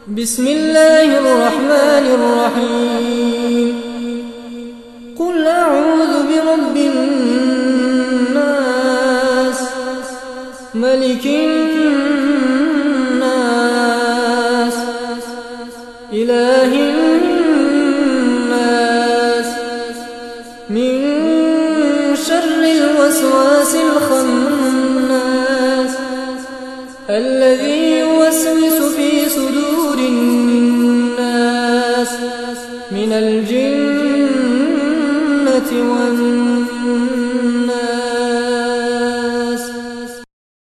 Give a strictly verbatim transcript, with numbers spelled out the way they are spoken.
بسم الله الرحمن الرحيم قل أعوذ برب الناس ملك الناس إله الناس من شر الوسواس الخناس الذي يوسوس في صدور الناس من الجنة والناس